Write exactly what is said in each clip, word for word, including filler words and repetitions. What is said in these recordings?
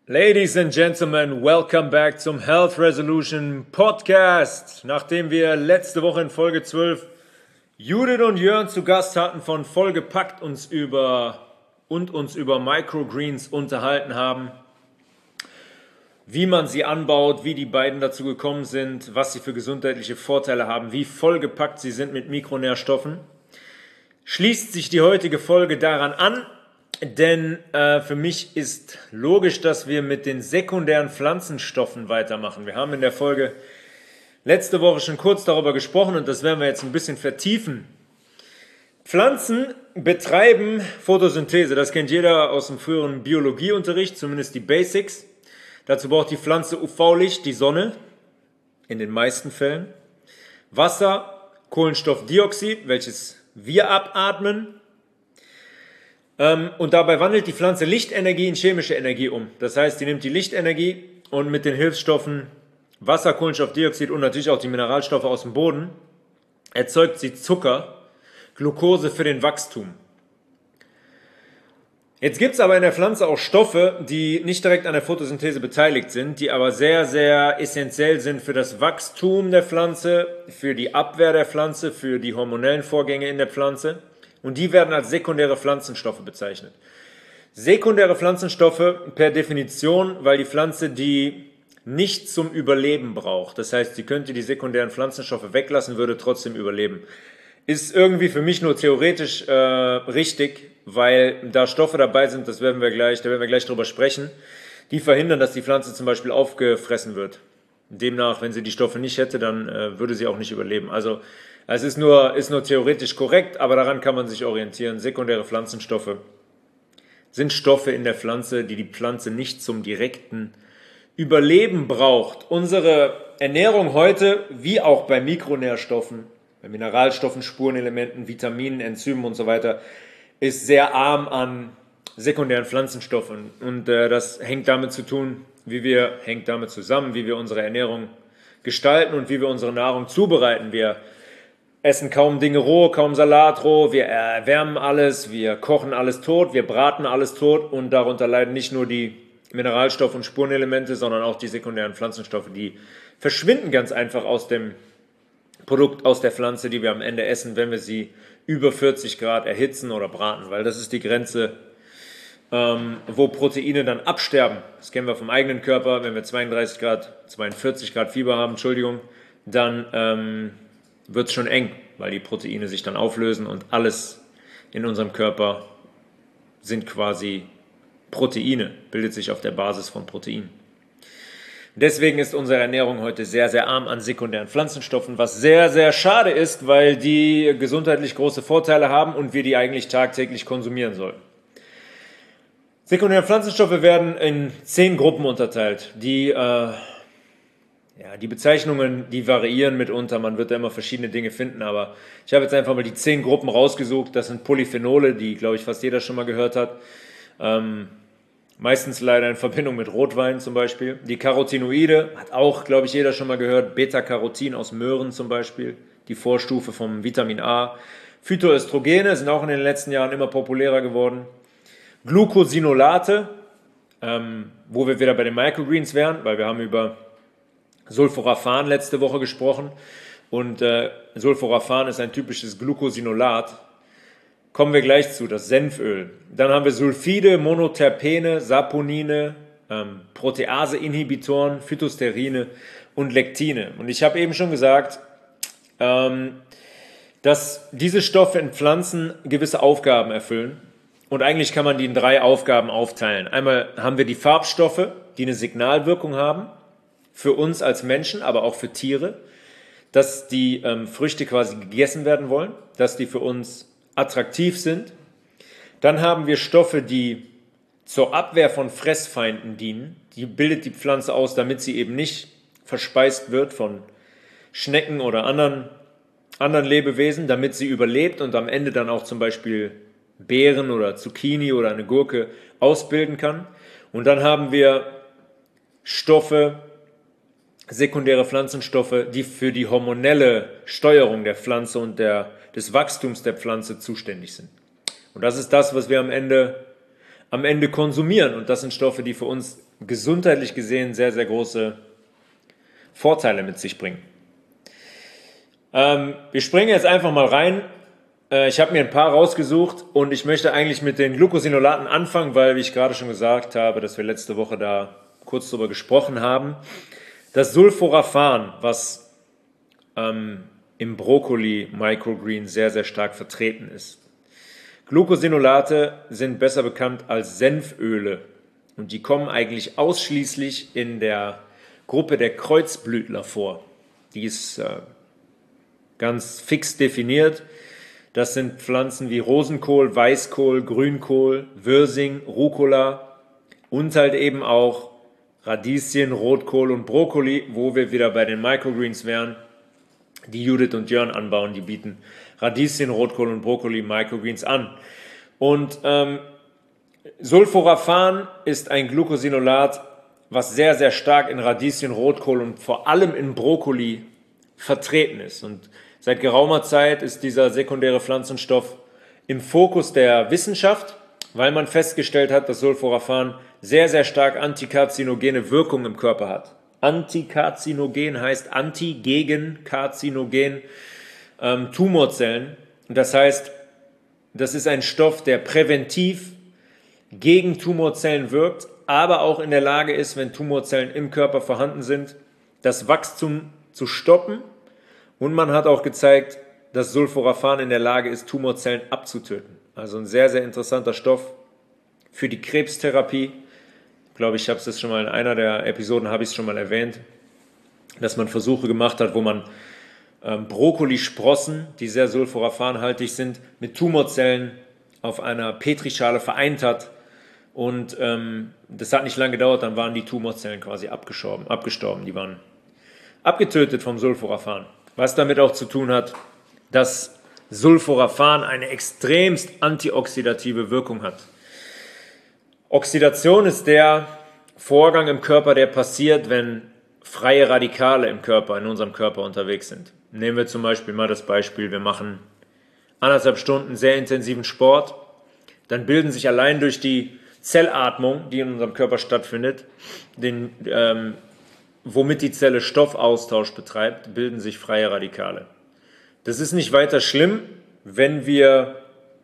Ladies and Gentlemen, welcome back zum Health Resolution Podcast. Nachdem wir letzte Woche in Folge zwölf Judith und Jörn zu Gast hatten von Vollgepackt uns über und uns über Microgreens unterhalten haben, wie man sie anbaut, wie die beiden dazu gekommen sind, was sie für gesundheitliche Vorteile haben, wie vollgepackt sie sind mit Mikronährstoffen, schließt sich die heutige Folge daran an. Denn äh, für mich ist logisch, dass wir mit den sekundären Pflanzenstoffen weitermachen. Wir haben in der Folge letzte Woche schon kurz darüber gesprochen und das werden wir jetzt ein bisschen vertiefen. Pflanzen betreiben Photosynthese. Das kennt jeder aus dem früheren Biologieunterricht, zumindest die Basics. Dazu braucht die Pflanze U V-Licht, die Sonne, in den meisten Fällen. Wasser, Kohlenstoffdioxid, welches wir abatmen. Und dabei wandelt die Pflanze Lichtenergie in chemische Energie um. Das heißt, die nimmt die Lichtenergie und mit den Hilfsstoffen Wasser, Kohlenstoffdioxid und natürlich auch die Mineralstoffe aus dem Boden erzeugt sie Zucker, Glucose für den Wachstum. Jetzt gibt es aber in der Pflanze auch Stoffe, die nicht direkt an der Photosynthese beteiligt sind, die aber sehr, sehr essentiell sind für das Wachstum der Pflanze, für die Abwehr der Pflanze, für die hormonellen Vorgänge in der Pflanze. Und die werden als sekundäre Pflanzenstoffe bezeichnet. Sekundäre Pflanzenstoffe per Definition, weil die Pflanze die nicht zum Überleben braucht. Das heißt, sie könnte die sekundären Pflanzenstoffe weglassen, würde trotzdem überleben. Ist irgendwie für mich nur theoretisch äh, richtig, weil da Stoffe dabei sind, das werden wir gleich, da werden wir gleich drüber sprechen, die verhindern, dass die Pflanze zum Beispiel aufgefressen wird. Demnach, wenn sie die Stoffe nicht hätte, dann äh, würde sie auch nicht überleben. Also es ist nur, ist nur theoretisch korrekt, aber daran kann man sich orientieren. Sekundäre Pflanzenstoffe sind Stoffe in der Pflanze, die die Pflanze nicht zum direkten Überleben braucht. Unsere Ernährung heute, wie auch bei Mikronährstoffen, bei Mineralstoffen, Spurenelementen, Vitaminen, Enzymen und so weiter, ist sehr arm an sekundären Pflanzenstoffen. Und äh, das hängt damit zu tun, wie wir, hängt damit zusammen, wie wir unsere Ernährung gestalten und wie wir unsere Nahrung zubereiten. Wir essen kaum Dinge roh, kaum Salat roh, wir erwärmen alles, wir kochen alles tot, wir braten alles tot und darunter leiden nicht nur die Mineralstoffe und Spurenelemente, sondern auch die sekundären Pflanzenstoffe, die verschwinden ganz einfach aus dem Produkt, aus der Pflanze, die wir am Ende essen, wenn wir sie über vierzig Grad erhitzen oder braten, weil das ist die Grenze, ähm, wo Proteine dann absterben. Das kennen wir vom eigenen Körper, wenn wir zweiunddreißig Grad, zweiundvierzig Grad Fieber haben, Entschuldigung, dann ähm, wird es schon eng, weil die Proteine sich dann auflösen und alles in unserem Körper sind quasi Proteine, bildet sich auf der Basis von Proteinen. Deswegen ist unsere Ernährung heute sehr, sehr arm an sekundären Pflanzenstoffen, was sehr, sehr schade ist, weil die gesundheitlich große Vorteile haben und wir die eigentlich tagtäglich konsumieren sollten. Sekundäre Pflanzenstoffe werden in zehn Gruppen unterteilt, die äh, Ja, die Bezeichnungen, die variieren mitunter, man wird da immer verschiedene Dinge finden, aber ich habe jetzt einfach mal die zehn Gruppen rausgesucht. Das sind Polyphenole, die, glaube ich, fast jeder schon mal gehört hat. Ähm, meistens leider in Verbindung mit Rotwein zum Beispiel. Die Carotinoide, hat auch, glaube ich, jeder schon mal gehört. Beta-Carotin aus Möhren zum Beispiel, die Vorstufe vom Vitamin A. Phytoöstrogene sind auch in den letzten Jahren immer populärer geworden. Glucosinolate, ähm, wo wir wieder bei den Microgreens wären, weil wir haben über Sulforaphan letzte Woche gesprochen und äh, Sulforaphan ist ein typisches Glucosinolat. Kommen wir gleich zu, das Senföl. Dann haben wir Sulfide, Monoterpene, Saponine, ähm, Protease-Inhibitoren, Phytosterine und Lektine. Und ich habe eben schon gesagt, ähm, dass diese Stoffe in Pflanzen gewisse Aufgaben erfüllen. Und eigentlich kann man die in drei Aufgaben aufteilen. Einmal haben wir die Farbstoffe, die eine Signalwirkung haben. Für uns als Menschen, aber auch für Tiere, dass die ähm, Früchte quasi gegessen werden wollen, dass die für uns attraktiv sind. Dann haben wir Stoffe, die zur Abwehr von Fressfeinden dienen. Die bildet die Pflanze aus, damit sie eben nicht verspeist wird von Schnecken oder anderen, anderen Lebewesen, damit sie überlebt und am Ende dann auch zum Beispiel Beeren oder Zucchini oder eine Gurke ausbilden kann. Und dann haben wir Stoffe, sekundäre Pflanzenstoffe, die für die hormonelle Steuerung der Pflanze und der, des Wachstums der Pflanze zuständig sind. Und das ist das, was wir am Ende am Ende konsumieren. Und das sind Stoffe, die für uns gesundheitlich gesehen sehr, sehr große Vorteile mit sich bringen. Ähm, wir springen jetzt einfach mal rein. Äh, ich habe mir ein paar rausgesucht und ich möchte eigentlich mit den Glucosinolaten anfangen, weil, wie ich gerade schon gesagt habe, dass wir letzte Woche da kurz drüber gesprochen haben. Das Sulforaphan, was ähm, im Brokkoli Microgreen sehr, sehr stark vertreten ist. Glucosinolate sind besser bekannt als Senföle und die kommen eigentlich ausschließlich in der Gruppe der Kreuzblütler vor. Die ist äh, ganz fix definiert. Das sind Pflanzen wie Rosenkohl, Weißkohl, Grünkohl, Wirsing, Rucola und halt eben auch Radieschen, Rotkohl und Brokkoli, wo wir wieder bei den Microgreens wären. Die Judith und Jörn anbauen, die bieten Radieschen, Rotkohl und Brokkoli Microgreens an. Und ähm, Sulforaphan ist ein Glucosinolat, was sehr, sehr stark in Radieschen, Rotkohl und vor allem in Brokkoli vertreten ist. Und seit geraumer Zeit ist dieser sekundäre Pflanzenstoff im Fokus der Wissenschaft, weil man festgestellt hat, dass Sulforaphan sehr, sehr stark antikarzinogene Wirkung im Körper hat. Antikarzinogen heißt anti, gegen, karzinogen, ähm, Tumorzellen. Das heißt, das ist ein Stoff, der präventiv gegen Tumorzellen wirkt, aber auch in der Lage ist, wenn Tumorzellen im Körper vorhanden sind, das Wachstum zu stoppen. Und man hat auch gezeigt, dass Sulforaphan in der Lage ist, Tumorzellen abzutöten. Also ein sehr, sehr interessanter Stoff für die Krebstherapie. Ich glaube, ich habe es schon mal in einer der Episoden habe ich es schon mal erwähnt, dass man Versuche gemacht hat, wo man ähm, Brokkolisprossen, die sehr sulforaphanhaltig sind, mit Tumorzellen auf einer Petrischale vereint hat. Und ähm, das hat nicht lange gedauert, dann waren die Tumorzellen quasi abgestorben, abgestorben. Die waren abgetötet vom Sulforaphan. Was damit auch zu tun hat, dass Sulforaphan eine extremst antioxidative Wirkung hat. Oxidation ist der Vorgang im Körper, der passiert, wenn freie Radikale im Körper, in unserem Körper unterwegs sind. Nehmen wir zum Beispiel mal das Beispiel, wir machen anderthalb Stunden sehr intensiven Sport, dann bilden sich allein durch die Zellatmung, die in unserem Körper stattfindet, den, ähm, womit die Zelle Stoffaustausch betreibt, bilden sich freie Radikale. Das ist nicht weiter schlimm, wenn wir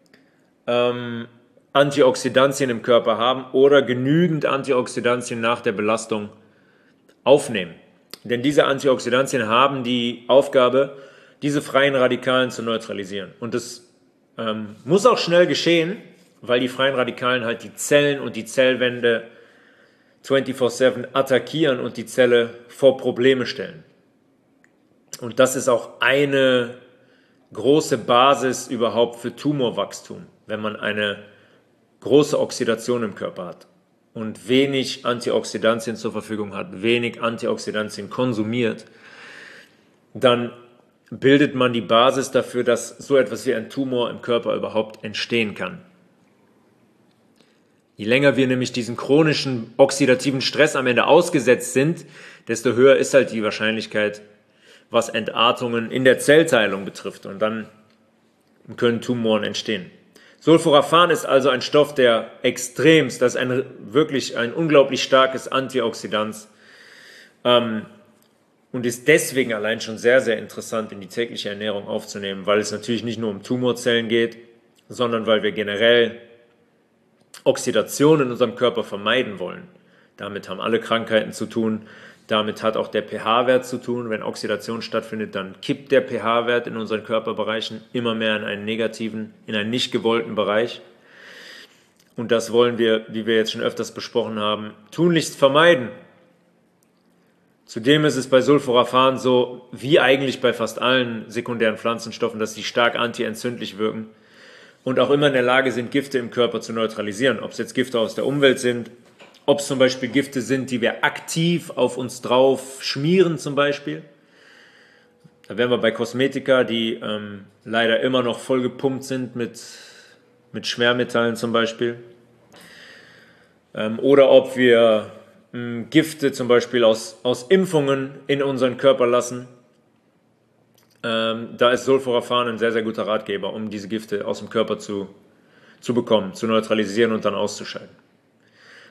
ähm, Antioxidantien im Körper haben oder genügend Antioxidantien nach der Belastung aufnehmen. Denn diese Antioxidantien haben die Aufgabe, diese freien Radikalen zu neutralisieren. Und das ähm, muss auch schnell geschehen, weil die freien Radikalen halt die Zellen und die Zellwände vierundzwanzig sieben attackieren und die Zelle vor Probleme stellen. Und das ist auch eine große Basis überhaupt für Tumorwachstum, wenn man eine große Oxidation im Körper hat und wenig Antioxidantien zur Verfügung hat, wenig Antioxidantien konsumiert, dann bildet man die Basis dafür, dass so etwas wie ein Tumor im Körper überhaupt entstehen kann. Je länger wir nämlich diesen chronischen oxidativen Stress am Ende ausgesetzt sind, desto höher ist halt die Wahrscheinlichkeit, was Entartungen in der Zellteilung betrifft. Und dann können Tumoren entstehen. Sulforaphan ist also ein Stoff, der extremst, das ist ein, wirklich ein unglaublich starkes Antioxidant ähm, und ist deswegen allein schon sehr, sehr interessant in die tägliche Ernährung aufzunehmen, weil es natürlich nicht nur um Tumorzellen geht, sondern weil wir generell Oxidation in unserem Körper vermeiden wollen. Damit haben alle Krankheiten zu tun. Damit hat auch der pH-Wert zu tun. Wenn Oxidation stattfindet, dann kippt der pH-Wert in unseren Körperbereichen immer mehr in einen negativen, in einen nicht gewollten Bereich. Und das wollen wir, wie wir jetzt schon öfters besprochen haben, tunlichst vermeiden. Zudem ist es bei Sulforaphan so, wie eigentlich bei fast allen sekundären Pflanzenstoffen, dass sie stark antientzündlich wirken und auch immer in der Lage sind, Gifte im Körper zu neutralisieren. Ob es jetzt Gifte aus der Umwelt sind, ob es zum Beispiel Gifte sind, die wir aktiv auf uns drauf schmieren zum Beispiel. Da wären wir bei Kosmetika, die ähm, leider immer noch vollgepumpt sind mit, mit Schwermetallen zum Beispiel. Ähm, oder ob wir ähm, Gifte zum Beispiel aus, aus Impfungen in unseren Körper lassen. Ähm, da ist Sulforaphan ein sehr, sehr guter Ratgeber, um diese Gifte aus dem Körper zu, zu bekommen, zu neutralisieren und dann auszuscheiden.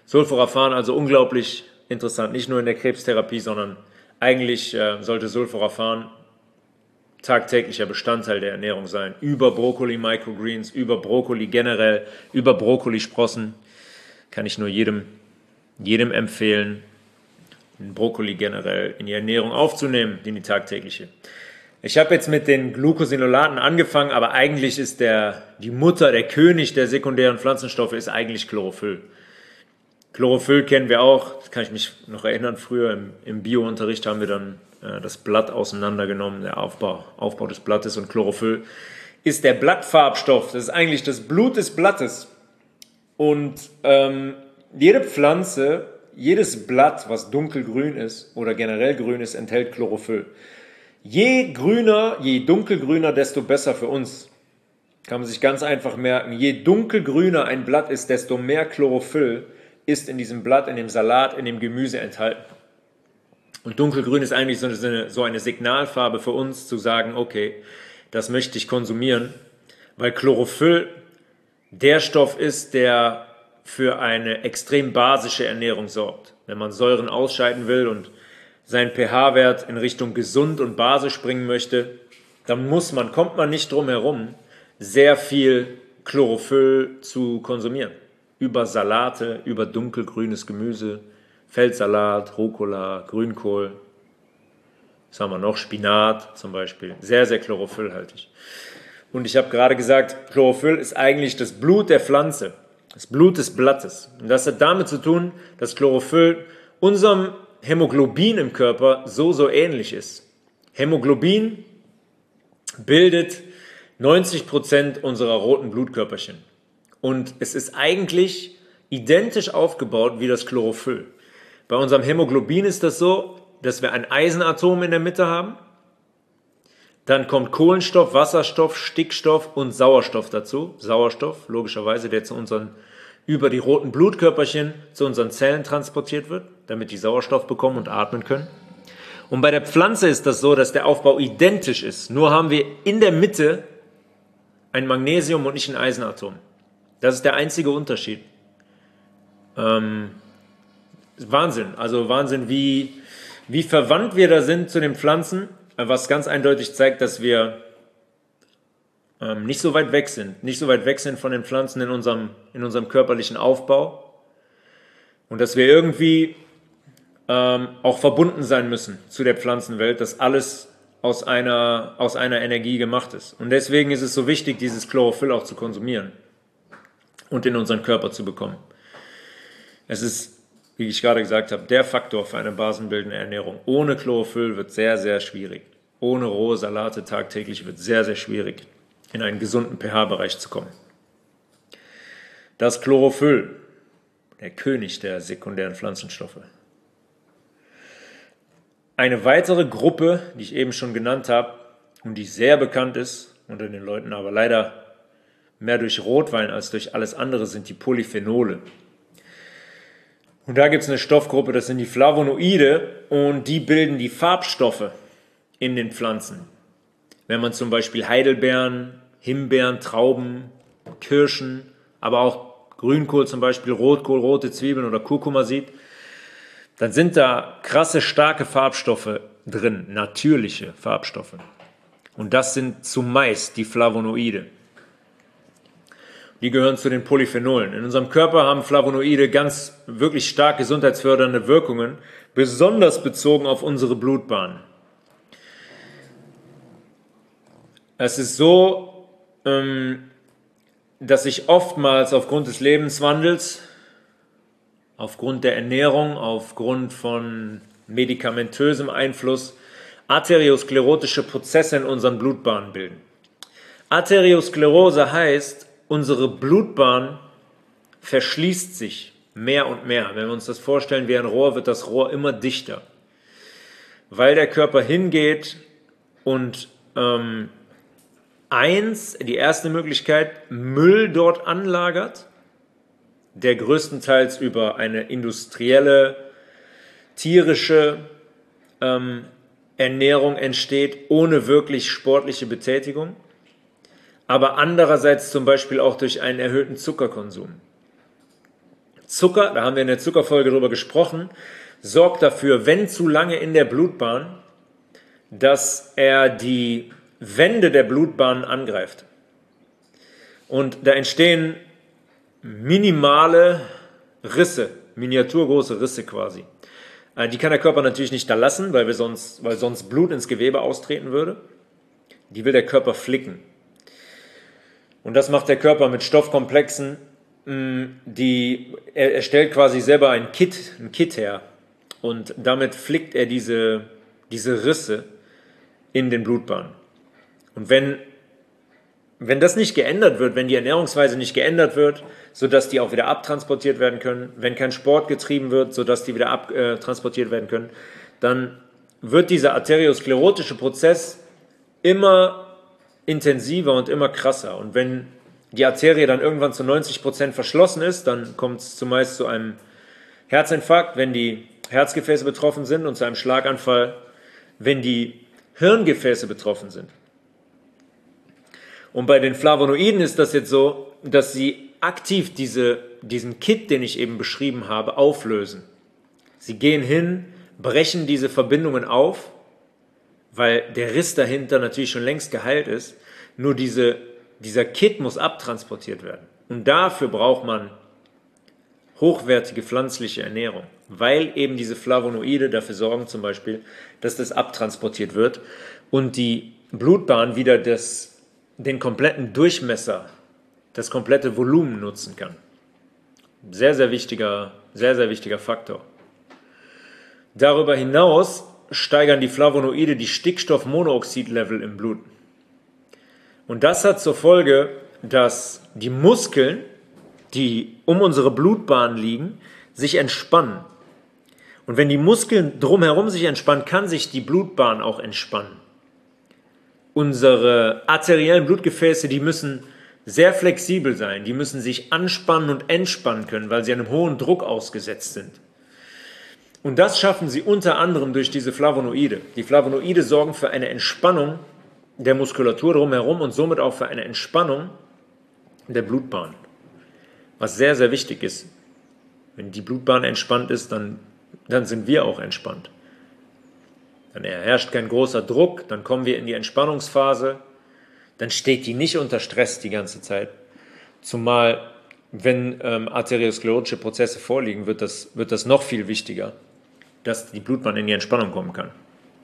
Sulforaphan also unglaublich interessant, nicht nur in der Krebstherapie, sondern eigentlich äh, sollte Sulforaphan tagtäglicher Bestandteil der Ernährung sein. Über Brokkoli Microgreens, über Brokkoli generell, über Brokkolisprossen kann ich nur jedem, jedem empfehlen, Brokkoli generell in die Ernährung aufzunehmen, in die tagtägliche. Ich habe jetzt mit den Glucosinolaten angefangen, aber eigentlich ist der, die Mutter, der König der sekundären Pflanzenstoffe ist eigentlich Chlorophyll. Chlorophyll kennen wir auch, das kann ich mich noch erinnern, früher im, im Bio-Unterricht haben wir dann äh, das Blatt auseinandergenommen, der Aufbau, Aufbau des Blattes, und Chlorophyll ist der Blattfarbstoff, das ist eigentlich das Blut des Blattes. Und ähm, jede Pflanze, jedes Blatt, was dunkelgrün ist oder generell grün ist, enthält Chlorophyll. Je grüner, je dunkelgrüner, desto besser für uns. Kann man sich ganz einfach merken. Je dunkelgrüner ein Blatt ist, desto mehr Chlorophyll ist in diesem Blatt, in dem Salat, in dem Gemüse enthalten. Und dunkelgrün ist eigentlich so eine, so eine Signalfarbe für uns, zu sagen, okay, das möchte ich konsumieren, weil Chlorophyll der Stoff ist, der für eine extrem basische Ernährung sorgt. Wenn man Säuren ausscheiden will und seinen pH-Wert in Richtung gesund und basisch bringen möchte, dann muss man, kommt man nicht drum herum, sehr viel Chlorophyll zu konsumieren. Über Salate, über dunkelgrünes Gemüse, Feldsalat, Rucola, Grünkohl, was haben wir noch? Spinat zum Beispiel, sehr, sehr chlorophyllhaltig. Und ich habe gerade gesagt, Chlorophyll ist eigentlich das Blut der Pflanze, das Blut des Blattes. Und das hat damit zu tun, dass Chlorophyll unserem Hämoglobin im Körper so, so ähnlich ist. Hämoglobin bildet neunzig Prozent unserer roten Blutkörperchen. Und es ist eigentlich identisch aufgebaut wie das Chlorophyll. Bei unserem Hämoglobin ist das so, dass wir ein Eisenatom in der Mitte haben. Dann kommt Kohlenstoff, Wasserstoff, Stickstoff und Sauerstoff dazu. Sauerstoff, logischerweise, der zu unseren, über die roten Blutkörperchen zu unseren Zellen transportiert wird, damit die Sauerstoff bekommen und atmen können. Und bei der Pflanze ist das so, dass der Aufbau identisch ist. Nur haben wir in der Mitte ein Magnesium und nicht ein Eisenatom. Das ist der einzige Unterschied. Ähm, Wahnsinn, also Wahnsinn, wie, wie verwandt wir da sind zu den Pflanzen, was ganz eindeutig zeigt, dass wir ähm, nicht so weit weg sind, nicht so weit weg sind von den Pflanzen in unserem, in unserem körperlichen Aufbau und dass wir irgendwie ähm, auch verbunden sein müssen zu der Pflanzenwelt, dass alles aus einer, aus einer Energie gemacht ist. Und deswegen ist es so wichtig, dieses Chlorophyll auch zu konsumieren und in unseren Körper zu bekommen. Es ist, wie ich gerade gesagt habe, der Faktor für eine basenbildende Ernährung. Ohne Chlorophyll wird sehr, sehr schwierig. Ohne rohe Salate tagtäglich wird sehr, sehr schwierig, in einen gesunden pH-Bereich zu kommen. Das Chlorophyll, der König der sekundären Pflanzenstoffe. Eine weitere Gruppe, die ich eben schon genannt habe und die sehr bekannt ist unter den Leuten, aber leider mehr durch Rotwein als durch alles andere, sind die Polyphenole. Und da gibt es eine Stoffgruppe, das sind die Flavonoide, und die bilden die Farbstoffe in den Pflanzen. Wenn man zum Beispiel Heidelbeeren, Himbeeren, Trauben, Kirschen, aber auch Grünkohl zum Beispiel, Rotkohl, rote Zwiebeln oder Kurkuma sieht, dann sind da krasse, starke Farbstoffe drin, natürliche Farbstoffe. Und das sind zumeist die Flavonoide. Die gehören zu den Polyphenolen. In unserem Körper haben Flavonoide ganz wirklich stark gesundheitsfördernde Wirkungen, besonders bezogen auf unsere Blutbahn. Es ist so, dass sich oftmals aufgrund des Lebenswandels, aufgrund der Ernährung, aufgrund von medikamentösem Einfluss arteriosklerotische Prozesse in unseren Blutbahnen bilden. Arteriosklerose heißt, unsere Blutbahn verschließt sich mehr und mehr. Wenn wir uns das vorstellen wie ein Rohr, wird das Rohr immer dichter, weil der Körper hingeht und ähm, eins, die erste Möglichkeit, Müll dort anlagert, der größtenteils über eine industrielle, tierische ähm, Ernährung entsteht, ohne wirklich sportliche Betätigung, aber andererseits zum Beispiel auch durch einen erhöhten Zuckerkonsum. Zucker, da haben wir in der Zuckerfolge drüber gesprochen, sorgt dafür, wenn zu lange in der Blutbahn, dass er die Wände der Blutbahn angreift. Und da entstehen minimale Risse, miniaturgroße Risse quasi. Die kann der Körper natürlich nicht da lassen, weil, wir sonst, weil sonst Blut ins Gewebe austreten würde. Die will der Körper flicken. Und das macht der Körper mit Stoffkomplexen, die, er, er stellt quasi selber ein Kit, ein Kit her. Und damit flickt er diese, diese Risse in den Blutbahnen. Und wenn, wenn das nicht geändert wird, wenn die Ernährungsweise nicht geändert wird, sodass die auch wieder abtransportiert werden können, wenn kein Sport getrieben wird, sodass die wieder abtransportiert werden können, dann wird dieser arteriosklerotische Prozess immer intensiver und immer krasser. Und wenn die Arterie dann irgendwann zu neunzig Prozent verschlossen ist, dann kommt es zumeist zu einem Herzinfarkt, wenn die Herzgefäße betroffen sind, und zu einem Schlaganfall, wenn die Hirngefäße betroffen sind. Und bei den Flavonoiden ist das jetzt so, dass sie aktiv diese, diesen Kit, den ich eben beschrieben habe, auflösen. Sie gehen hin, brechen diese Verbindungen auf, weil der Riss dahinter natürlich schon längst geheilt ist. Nur diese, dieser Kit muss abtransportiert werden. Und dafür braucht man hochwertige pflanzliche Ernährung, weil eben diese Flavonoide dafür sorgen zum Beispiel, dass das abtransportiert wird und die Blutbahn wieder das, den kompletten Durchmesser, das komplette Volumen nutzen kann. Sehr, sehr wichtiger, sehr, sehr wichtiger Faktor. Darüber hinaus steigern die Flavonoide die Stickstoffmonoxid-Level im Blut. Und das hat zur Folge, dass die Muskeln, die um unsere Blutbahn liegen, sich entspannen. Und wenn die Muskeln drumherum sich entspannen, kann sich die Blutbahn auch entspannen. Unsere arteriellen Blutgefäße, die müssen sehr flexibel sein, die müssen sich anspannen und entspannen können, weil sie einem hohen Druck ausgesetzt sind. Und das schaffen sie unter anderem durch diese Flavonoide. Die Flavonoide sorgen für eine Entspannung der Muskulatur drumherum und somit auch für eine Entspannung der Blutbahn. Was sehr, sehr wichtig ist. Wenn die Blutbahn entspannt ist, dann, dann sind wir auch entspannt. Dann herrscht kein großer Druck, dann kommen wir in die Entspannungsphase, dann steht die nicht unter Stress die ganze Zeit. Zumal, wenn ähm, arteriosklerotische Prozesse vorliegen, wird das, wird das noch viel wichtiger, dass die Blutbahn in die Entspannung kommen kann.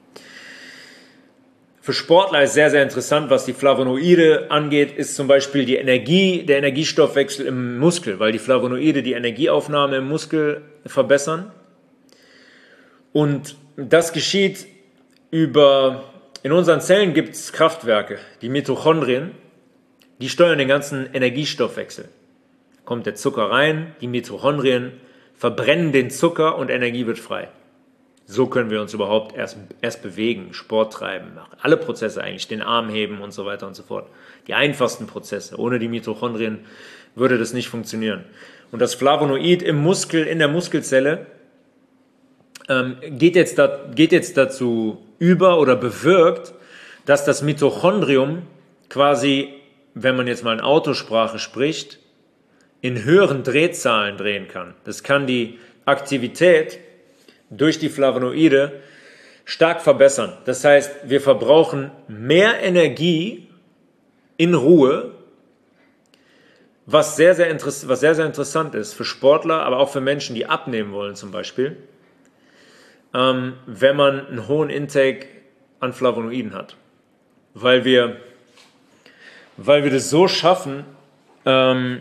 Für Sportler ist sehr, sehr interessant, was die Flavonoide angeht, ist zum Beispiel die Energie, der Energiestoffwechsel im Muskel, weil die Flavonoide die Energieaufnahme im Muskel verbessern. Und das geschieht über, in unseren Zellen gibt es Kraftwerke, die Mitochondrien, die steuern den ganzen Energiestoffwechsel. Kommt der Zucker rein, die Mitochondrien verbrennen den Zucker und Energie wird frei. So können wir uns überhaupt erst, erst bewegen, Sport treiben, alle Prozesse eigentlich, den Arm heben und so weiter und so fort. Die einfachsten Prozesse. Ohne die Mitochondrien würde das nicht funktionieren. Und das Flavonoid im Muskel, in der Muskelzelle, ähm, geht, jetzt da, geht jetzt dazu über oder bewirkt, dass das Mitochondrium quasi, wenn man jetzt mal in Autosprache spricht, in höheren Drehzahlen drehen kann. Das kann die Aktivität durch die Flavonoide stark verbessern. Das heißt, wir verbrauchen mehr Energie in Ruhe, was sehr, sehr, interess- was sehr, sehr interessant ist für Sportler, aber auch für Menschen, die abnehmen wollen zum Beispiel, ähm, wenn man einen hohen Intake an Flavonoiden hat. Weil wir, weil wir das so schaffen, ähm,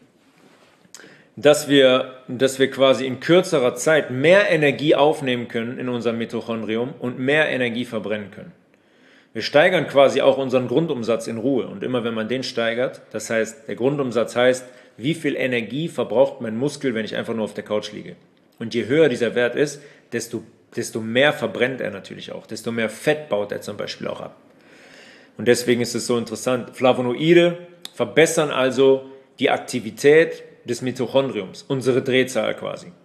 dass wir, dass wir quasi in kürzerer Zeit mehr Energie aufnehmen können in unserem Mitochondrium und mehr Energie verbrennen können. Wir steigern quasi auch unseren Grundumsatz in Ruhe. Und immer wenn man den steigert, das heißt, der Grundumsatz heißt, wie viel Energie verbraucht mein Muskel, wenn ich einfach nur auf der Couch liege. Und je höher dieser Wert ist, desto, desto mehr verbrennt er natürlich auch, desto mehr Fett baut er zum Beispiel auch ab. Und deswegen ist es so interessant. Flavonoide verbessern also die Aktivität des Mitochondriums, unsere Drehzahl quasi.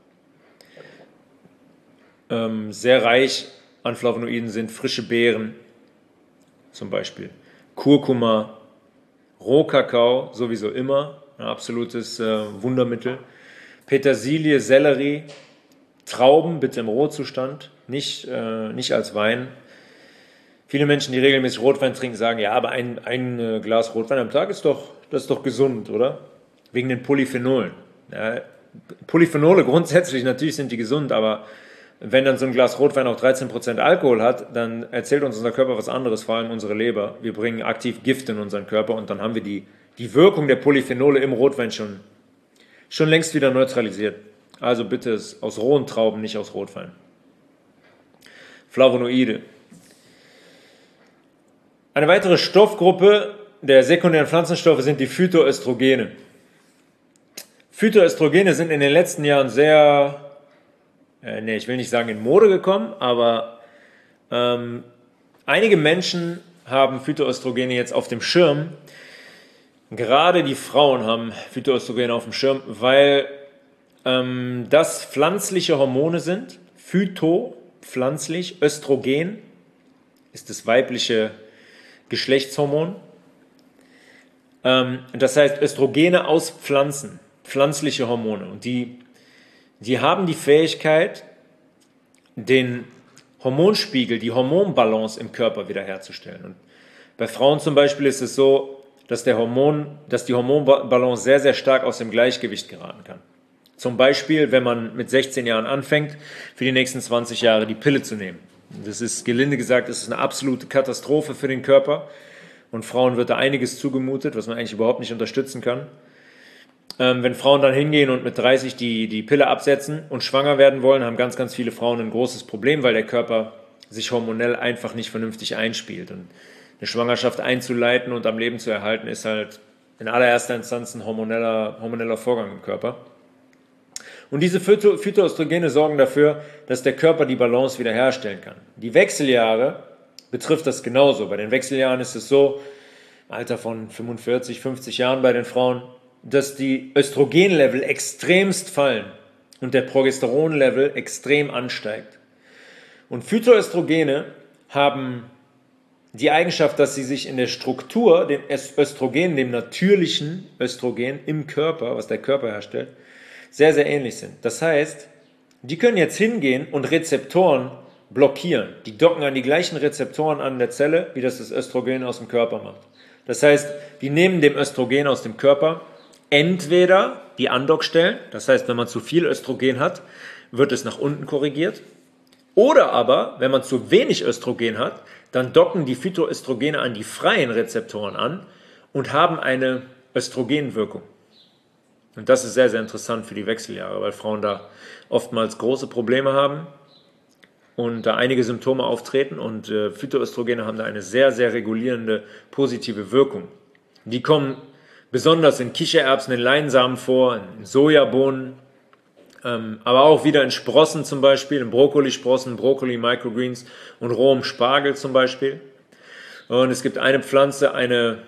Ähm, sehr reich an Flavonoiden sind frische Beeren, zum Beispiel Kurkuma, Rohkakao, sowieso immer, ein absolutes äh, Wundermittel. Petersilie, Sellerie, Trauben, bitte im Rohzustand, nicht, äh, nicht als Wein. Viele Menschen, die regelmäßig Rotwein trinken, sagen, ja, aber ein, ein äh, Glas Rotwein am Tag ist doch, das ist doch gesund, oder? Wegen den Polyphenolen. Ja, Polyphenole grundsätzlich, natürlich sind die gesund, aber wenn dann so ein Glas Rotwein auch dreizehn Prozent Alkohol hat, dann erzählt uns unser Körper was anderes, vor allem unsere Leber. Wir bringen aktiv Gift in unseren Körper und dann haben wir die, die Wirkung der Polyphenole im Rotwein schon, schon längst wieder neutralisiert. Also bitte es aus rohen Trauben, nicht aus Rotwein. Flavonoide. Eine weitere Stoffgruppe der sekundären Pflanzenstoffe sind die Phytoöstrogene. Phytoöstrogene sind in den letzten Jahren sehr, äh, nee, ich will nicht sagen in Mode gekommen, aber ähm, einige Menschen haben Phytoöstrogene jetzt auf dem Schirm. Gerade die Frauen haben Phytoöstrogene auf dem Schirm, weil ähm, das pflanzliche Hormone sind. Phyto, pflanzlich, Östrogen ist das weibliche Geschlechtshormon. Ähm, das heißt Östrogene aus Pflanzen, pflanzliche Hormone. Und die, die haben die Fähigkeit, den Hormonspiegel, die Hormonbalance im Körper wiederherzustellen. Und bei Frauen zum Beispiel ist es so, dass, der Hormon, dass die Hormonbalance sehr, sehr stark aus dem Gleichgewicht geraten kann. Zum Beispiel, wenn man mit sechzehn Jahren anfängt, für die nächsten zwanzig Jahre die Pille zu nehmen. Das ist, gelinde gesagt, das ist eine absolute Katastrophe für den Körper. Und Frauen wird da einiges zugemutet, was man eigentlich überhaupt nicht unterstützen kann. Ähm, wenn Frauen dann hingehen und mit dreißig die, die Pille absetzen und schwanger werden wollen, haben ganz, ganz viele Frauen ein großes Problem, weil der Körper sich hormonell einfach nicht vernünftig einspielt. Und eine Schwangerschaft einzuleiten und am Leben zu erhalten, ist halt in allererster Instanz ein hormoneller, hormoneller Vorgang im Körper. Und diese Phyto, Phytoöstrogene sorgen dafür, dass der Körper die Balance wiederherstellen kann. Die Wechseljahre betrifft das genauso. Bei den Wechseljahren ist es so, im Alter von fünfundvierzig, fünfzig Jahren bei den Frauen, dass die Östrogenlevel extremst fallen und der Progesteronlevel extrem ansteigt. Und Phytoöstrogene haben die Eigenschaft, dass sie sich in der Struktur, dem Östrogen, dem natürlichen Östrogen im Körper, was der Körper herstellt, sehr, sehr ähnlich sind. Das heißt, die können jetzt hingehen und Rezeptoren blockieren. Die docken an die gleichen Rezeptoren an der Zelle, wie das das Östrogen aus dem Körper macht. Das heißt, die nehmen dem Östrogen aus dem Körper entweder die Andockstellen, das heißt, wenn man zu viel Östrogen hat, wird es nach unten korrigiert, oder aber, wenn man zu wenig Östrogen hat, dann docken die Phytoöstrogene an die freien Rezeptoren an und haben eine Östrogenwirkung. Und das ist sehr, sehr interessant für die Wechseljahre, weil Frauen da oftmals große Probleme haben und da einige Symptome auftreten und äh, Phytoöstrogene haben da eine sehr, sehr regulierende, positive Wirkung. Die kommen besonders in Kichererbsen, in Leinsamen vor, in Sojabohnen, ähm, aber auch wieder in Sprossen zum Beispiel, in Brokkolisprossen, Brokkoli-Microgreens und rohem Spargel zum Beispiel. Und es gibt eine Pflanze, eine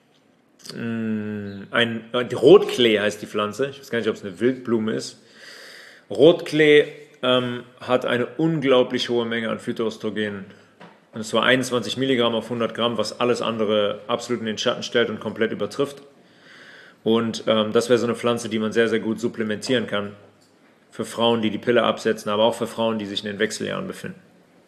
Ein, die Rotklee heißt die Pflanze, ich weiß gar nicht, ob es eine Wildblume ist. Rotklee ähm, hat eine unglaublich hohe Menge an Phytoöstrogenen. Und zwar einundzwanzig Milligramm auf hundert Gramm, was alles andere absolut in den Schatten stellt und komplett übertrifft. Und ähm, das wäre so eine Pflanze, die man sehr, sehr gut supplementieren kann. Für Frauen, die die Pille absetzen, aber auch für Frauen, die sich in den Wechseljahren befinden.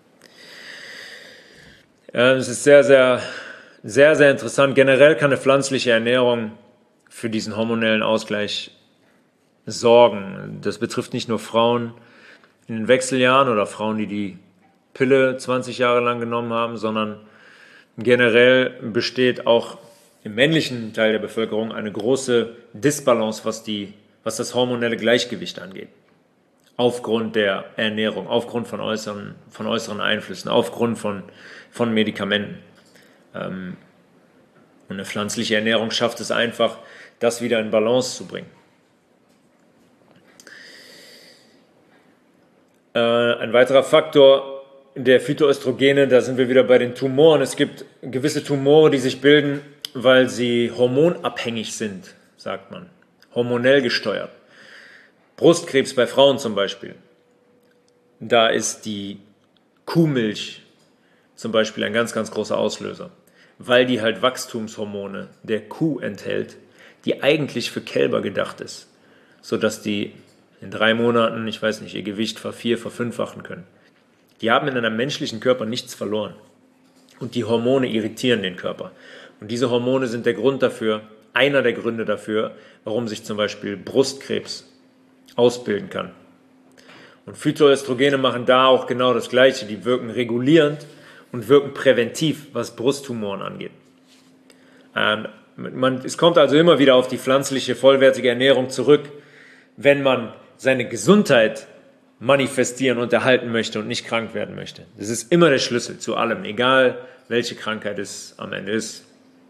Äh, es ist sehr, sehr... Sehr, sehr interessant. Generell kann eine pflanzliche Ernährung für diesen hormonellen Ausgleich sorgen. Das betrifft nicht nur Frauen in den Wechseljahren oder Frauen, die die Pille zwanzig Jahre lang genommen haben, sondern generell besteht auch im männlichen Teil der Bevölkerung eine große Disbalance, was, die, was das hormonelle Gleichgewicht angeht. Aufgrund der Ernährung, aufgrund von äußeren, von äußeren Einflüssen, aufgrund von, von Medikamenten. Und eine pflanzliche Ernährung schafft es einfach, das wieder in Balance zu bringen. Ein weiterer Faktor der Phytoöstrogene, da sind wir wieder bei den Tumoren. Es gibt gewisse Tumore, die sich bilden, weil sie hormonabhängig sind, sagt man, hormonell gesteuert. Brustkrebs bei Frauen zum Beispiel. Da ist die Kuhmilch zum Beispiel ein ganz, ganz großer Auslöser, weil die halt Wachstumshormone der Kuh enthält, die eigentlich für Kälber gedacht ist, sodass die in drei Monaten, ich weiß nicht, ihr Gewicht vervier-, verfünffachen können. Die haben in einem menschlichen Körper nichts verloren. Und die Hormone irritieren den Körper. Und diese Hormone sind der Grund dafür, einer der Gründe dafür, warum sich zum Beispiel Brustkrebs ausbilden kann. Und Phytoöstrogene machen da auch genau das Gleiche. Die wirken regulierend und wirken präventiv, was Brusttumoren angeht. Ähm, man, es kommt also immer wieder auf die pflanzliche, vollwertige Ernährung zurück, wenn man seine Gesundheit manifestieren und erhalten möchte und nicht krank werden möchte. Das ist immer der Schlüssel zu allem, egal welche Krankheit es am Ende ist.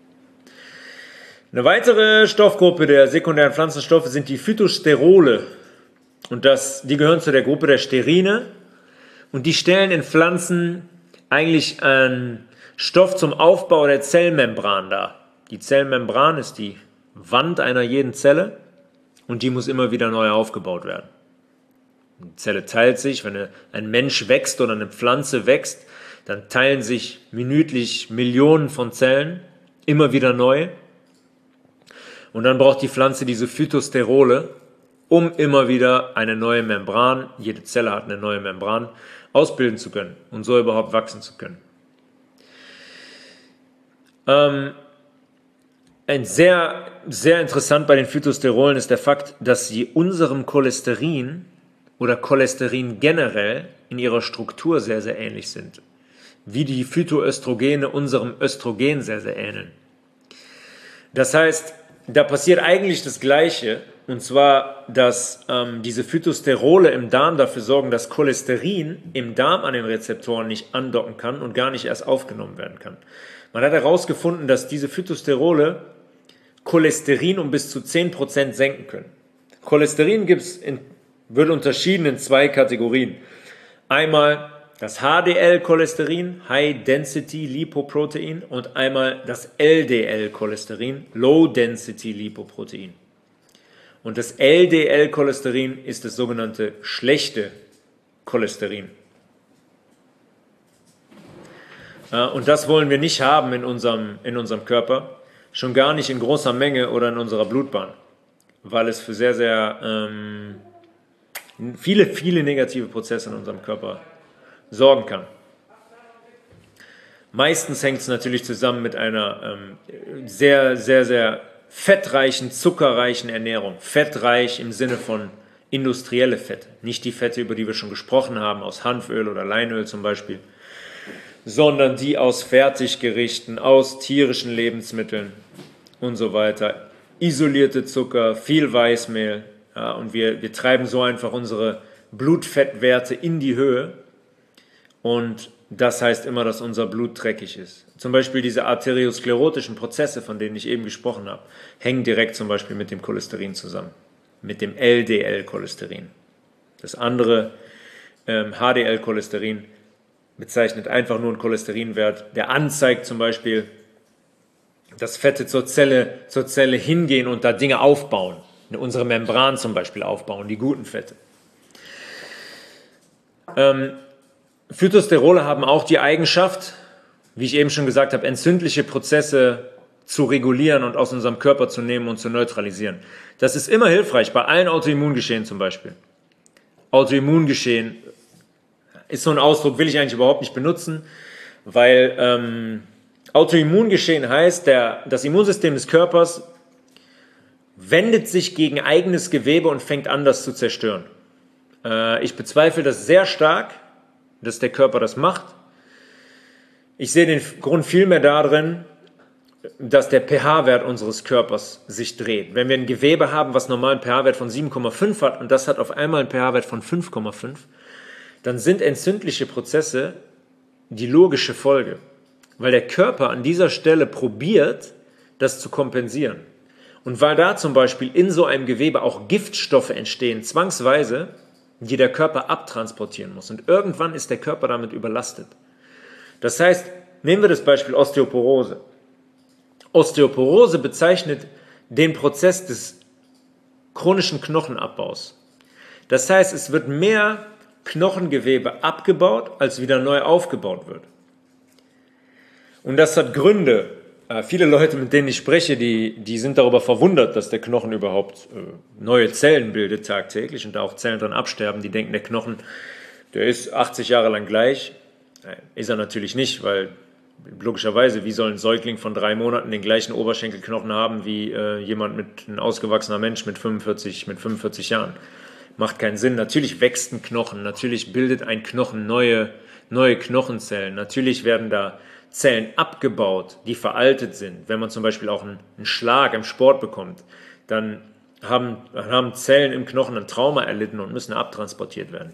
Eine weitere Stoffgruppe der sekundären Pflanzenstoffe sind die Phytosterole. Und das, die gehören zu der Gruppe der Sterine. Und die stellen in Pflanzen eigentlich einen Stoff zum Aufbau der Zellmembran dar. Die Zellmembran ist die Wand einer jeden Zelle und die muss immer wieder neu aufgebaut werden. Die Zelle teilt sich, wenn ein Mensch wächst oder eine Pflanze wächst, dann teilen sich minütlich Millionen von Zellen, immer wieder neu. Und dann braucht die Pflanze diese Phytosterole, um immer wieder eine neue Membran, jede Zelle hat eine neue Membran, ausbilden zu können und so überhaupt wachsen zu können. Ähm, ein sehr, sehr interessant bei den Phytosterolen ist der Fakt, dass sie unserem Cholesterin oder Cholesterin generell in ihrer Struktur sehr, sehr ähnlich sind. Wie die Phytoöstrogene unserem Östrogen sehr, sehr ähneln. Das heißt, da passiert eigentlich das Gleiche, und zwar, dass ähm, diese Phytosterole im Darm dafür sorgen, dass Cholesterin im Darm an den Rezeptoren nicht andocken kann und gar nicht erst aufgenommen werden kann. Man hat herausgefunden, dass diese Phytosterole Cholesterin um bis zu zehn Prozent senken können. Cholesterin gibt's in, wird unterschieden in zwei Kategorien. Einmal das H D L-Cholesterin, High Density Lipoprotein, und einmal das L D L-Cholesterin, Low Density Lipoprotein. Und das L D L-Cholesterin ist das sogenannte schlechte Cholesterin. Und das wollen wir nicht haben in unserem, in unserem Körper, schon gar nicht in großer Menge oder in unserer Blutbahn, weil es für sehr, sehr ähm, viele, viele negative Prozesse in unserem Körper sorgen kann. Meistens hängt es natürlich zusammen mit einer ähm, sehr, sehr, sehr fettreichen, zuckerreichen Ernährung. Fettreich im Sinne von industrielle Fette. Nicht die Fette, über die wir schon gesprochen haben, aus Hanföl oder Leinöl zum Beispiel, sondern die aus Fertiggerichten, aus tierischen Lebensmitteln und so weiter. Isolierte Zucker, viel Weißmehl. Ja, und wir, wir treiben so einfach unsere Blutfettwerte in die Höhe. Und das heißt immer, dass unser Blut dreckig ist. Zum Beispiel diese arteriosklerotischen Prozesse, von denen ich eben gesprochen habe, hängen direkt zum Beispiel mit dem Cholesterin zusammen, mit dem L D L-Cholesterin. Das andere ähm, H D L-Cholesterin bezeichnet einfach nur einen Cholesterinwert, der anzeigt zum Beispiel, dass Fette zur Zelle, zur Zelle hingehen und da Dinge aufbauen. Unsere Membran zum Beispiel aufbauen, die guten Fette. Ähm, Phytosterole haben auch die Eigenschaft, wie ich eben schon gesagt habe, entzündliche Prozesse zu regulieren und aus unserem Körper zu nehmen und zu neutralisieren. Das ist immer hilfreich, bei allen Autoimmungeschehen zum Beispiel. Autoimmungeschehen ist so ein Ausdruck, will ich eigentlich überhaupt nicht benutzen, weil ähm, Autoimmungeschehen heißt, der, das Immunsystem des Körpers wendet sich gegen eigenes Gewebe und fängt an, das zu zerstören. Äh, ich bezweifle das sehr stark, dass der Körper das macht. Ich sehe den Grund vielmehr darin, dass der pH-Wert unseres Körpers sich dreht. Wenn wir ein Gewebe haben, was normal einen pH-Wert von sieben Komma fünf hat und das hat auf einmal einen pH-Wert von fünf Komma fünf, dann sind entzündliche Prozesse die logische Folge, weil der Körper an dieser Stelle probiert, das zu kompensieren. Und weil da zum Beispiel in so einem Gewebe auch Giftstoffe entstehen, zwangsweise, die der Körper abtransportieren muss. Und irgendwann ist der Körper damit überlastet. Das heißt, nehmen wir das Beispiel Osteoporose. Osteoporose bezeichnet den Prozess des chronischen Knochenabbaus. Das heißt, es wird mehr Knochengewebe abgebaut, als wieder neu aufgebaut wird. Und das hat Gründe. äh, viele Leute, mit denen ich spreche, die, die sind darüber verwundert, dass der Knochen überhaupt äh, neue Zellen bildet tagtäglich und da auch Zellen dran absterben. Die denken, der Knochen, der ist achtzig Jahre lang gleich. Ist er natürlich nicht, weil logischerweise, wie soll ein Säugling von drei Monaten den gleichen Oberschenkelknochen haben wie äh, jemand mit, ein ausgewachsener Mensch mit fünfundvierzig, mit fünfundvierzig Jahren? Macht keinen Sinn. Natürlich wächst ein Knochen, natürlich bildet ein Knochen neue, neue Knochenzellen. Natürlich werden da Zellen abgebaut, die veraltet sind. Wenn man zum Beispiel auch einen, einen Schlag im Sport bekommt, dann haben, haben Zellen im Knochen ein Trauma erlitten und müssen abtransportiert werden.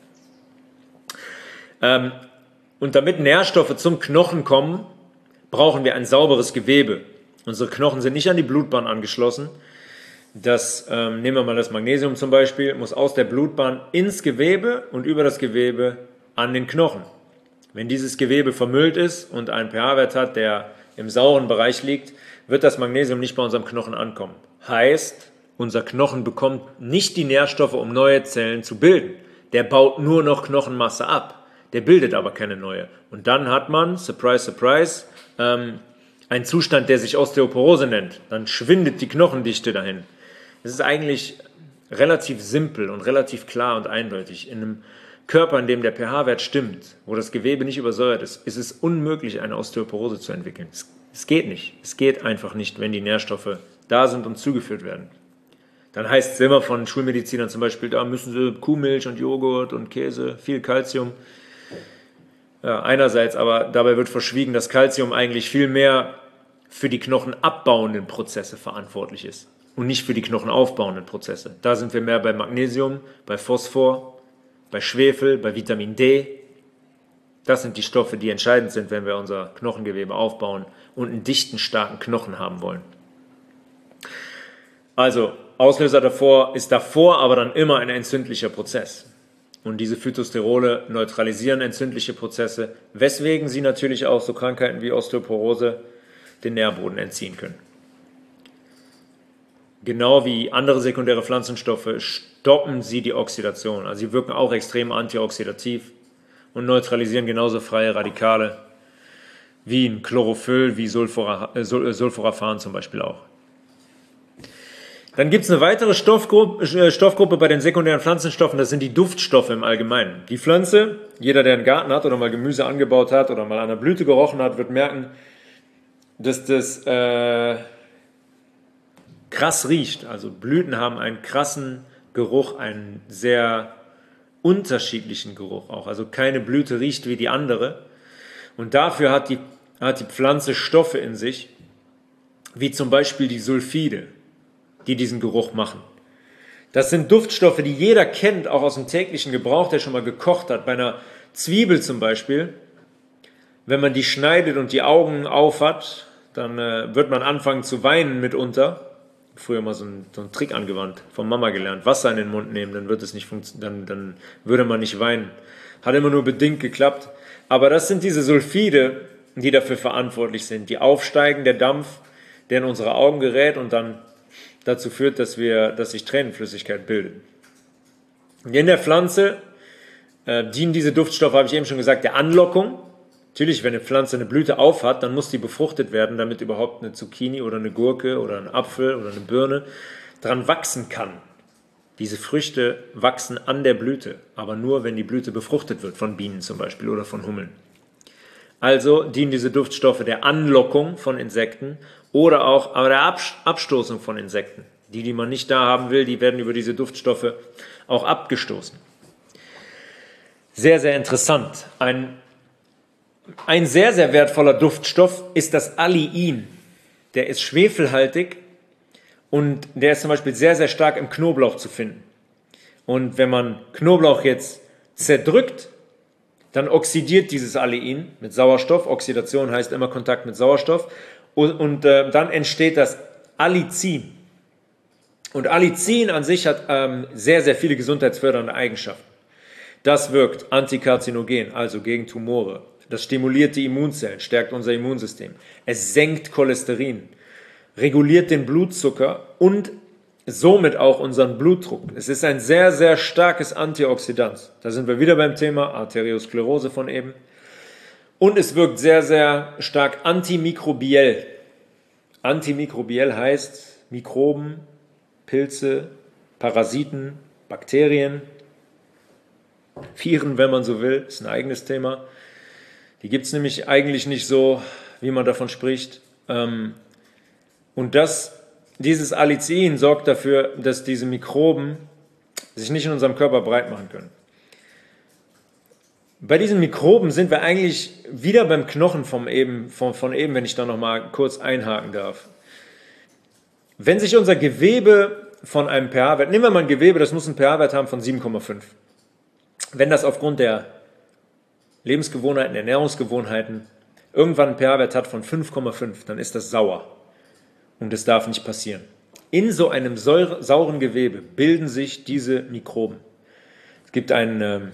Ähm, Und damit Nährstoffe zum Knochen kommen, brauchen wir ein sauberes Gewebe. Unsere Knochen sind nicht an die Blutbahn angeschlossen. Das, ähm, nehmen wir mal das Magnesium zum Beispiel, muss aus der Blutbahn ins Gewebe und über das Gewebe an den Knochen. Wenn dieses Gewebe vermüllt ist und einen pH-Wert hat, der im sauren Bereich liegt, wird das Magnesium nicht bei unserem Knochen ankommen. Heißt, unser Knochen bekommt nicht die Nährstoffe, um neue Zellen zu bilden. Der baut nur noch Knochenmasse ab. Der bildet aber keine neue. Und dann hat man, surprise, surprise, ähm, einen Zustand, der sich Osteoporose nennt. Dann schwindet die Knochendichte dahin. Das ist eigentlich relativ simpel und relativ klar und eindeutig. In einem Körper, in dem der pH-Wert stimmt, wo das Gewebe nicht übersäuert ist, ist es unmöglich, eine Osteoporose zu entwickeln. Es, es geht nicht. Es geht einfach nicht, wenn die Nährstoffe da sind und zugeführt werden. Dann heißt es immer von Schulmedizinern zum Beispiel, da müssen sie Kuhmilch und Joghurt und Käse, viel Kalzium. Ja, einerseits, aber dabei wird verschwiegen, dass Calcium eigentlich viel mehr für die knochenabbauenden Prozesse verantwortlich ist und nicht für die knochenaufbauenden Prozesse. Da sind wir mehr bei Magnesium, bei Phosphor, bei Schwefel, bei Vitamin D. Das sind die Stoffe, die entscheidend sind, wenn wir unser Knochengewebe aufbauen und einen dichten, starken Knochen haben wollen. Also, Auslöser davor ist davor aber dann immer ein entzündlicher Prozess. Und diese Phytosterole neutralisieren entzündliche Prozesse, weswegen sie natürlich auch so Krankheiten wie Osteoporose den Nährboden entziehen können. Genau wie andere sekundäre Pflanzenstoffe stoppen sie die Oxidation. Also sie wirken auch extrem antioxidativ und neutralisieren genauso freie Radikale wie ein Chlorophyll, wie Sulfora, äh, Sulforaphan zum Beispiel auch. Dann gibt es eine weitere Stoffgruppe, Stoffgruppe bei den sekundären Pflanzenstoffen, das sind die Duftstoffe im Allgemeinen. Die Pflanze, jeder, der einen Garten hat oder mal Gemüse angebaut hat oder mal an einer Blüte gerochen hat, wird merken, dass das äh, krass riecht. Also Blüten haben einen krassen Geruch, einen sehr unterschiedlichen Geruch auch. Also keine Blüte riecht wie die andere. Und dafür hat die, hat die Pflanze Stoffe in sich, wie zum Beispiel die Sulfide, die diesen Geruch machen. Das sind Duftstoffe, die jeder kennt, auch aus dem täglichen Gebrauch, der schon mal gekocht hat. Bei einer Zwiebel zum Beispiel, wenn man die schneidet und die Augen auf hat, dann äh, wird man anfangen zu weinen mitunter. Früher mal so einen, so einen Trick angewandt, von Mama gelernt. Wasser in den Mund nehmen, dann, wird es nicht dann, dann würde man nicht weinen. Hat immer nur bedingt geklappt. Aber das sind diese Sulfide, die dafür verantwortlich sind. Die aufsteigen, der Dampf, der in unsere Augen gerät und dann dazu führt, dass, wir, dass sich Tränenflüssigkeit bildet. In der Pflanze äh, dienen diese Duftstoffe, habe ich eben schon gesagt, der Anlockung. Natürlich, wenn eine Pflanze eine Blüte aufhat, dann muss die befruchtet werden, damit überhaupt eine Zucchini oder eine Gurke oder ein Apfel oder eine Birne dran wachsen kann. Diese Früchte wachsen an der Blüte, aber nur, wenn die Blüte befruchtet wird, von Bienen zum Beispiel oder von Hummeln. Also dienen diese Duftstoffe der Anlockung von Insekten oder auch aber der Abstoßung von Insekten. Die, die man nicht da haben will, die werden über diese Duftstoffe auch abgestoßen. Sehr, sehr interessant. Ein, ein sehr, sehr wertvoller Duftstoff ist das Allein. Der ist schwefelhaltig und der ist zum Beispiel sehr, sehr stark im Knoblauch zu finden. Und wenn man Knoblauch jetzt zerdrückt, dann oxidiert dieses Allein mit Sauerstoff. Oxidation heißt immer Kontakt mit Sauerstoff. Und, und äh, dann entsteht das Allicin. Und Allicin an sich hat ähm, sehr, sehr viele gesundheitsfördernde Eigenschaften. Das wirkt antikarzinogen, also gegen Tumore. Das stimuliert die Immunzellen, stärkt unser Immunsystem. Es senkt Cholesterin, reguliert den Blutzucker und somit auch unseren Blutdruck. Es ist ein sehr, sehr starkes Antioxidant. Da sind wir wieder beim Thema Arteriosklerose von eben. Und es wirkt sehr, sehr stark antimikrobiell. Antimikrobiell heißt Mikroben, Pilze, Parasiten, Bakterien, Viren, wenn man so will, ist ein eigenes Thema. Die gibt es nämlich eigentlich nicht so, wie man davon spricht. Und das, dieses Allicin sorgt dafür, dass diese Mikroben sich nicht in unserem Körper breit machen können. Bei diesen Mikroben sind wir eigentlich wieder beim Knochen vom eben, von, von eben, wenn ich da nochmal kurz einhaken darf. Wenn sich unser Gewebe von einem pH-Wert, nehmen wir mal ein Gewebe, das muss einen pH-Wert haben von sieben Komma fünf. Wenn das aufgrund der Lebensgewohnheiten, Ernährungsgewohnheiten irgendwann einen pH-Wert hat von fünf Komma fünf, dann ist das sauer. Und das darf nicht passieren. In so einem säure, sauren Gewebe bilden sich diese Mikroben. Es gibt einen ähm,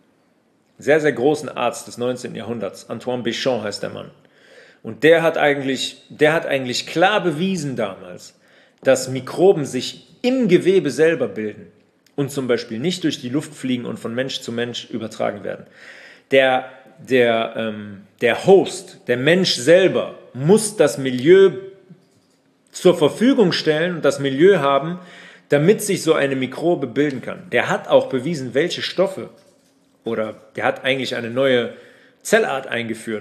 sehr, sehr großen Arzt des neunzehnten Jahrhunderts, Antoine Béchamp heißt der Mann. Und der hat eigentlich, der hat eigentlich klar bewiesen damals, dass Mikroben sich im Gewebe selber bilden und zum Beispiel nicht durch die Luft fliegen und von Mensch zu Mensch übertragen werden. Der, der, ähm, der Host, der Mensch selber, muss das Milieu zur Verfügung stellen und das Milieu haben, damit sich so eine Mikrobe bilden kann. Der hat auch bewiesen, welche Stoffe, oder der hat eigentlich eine neue Zellart eingeführt.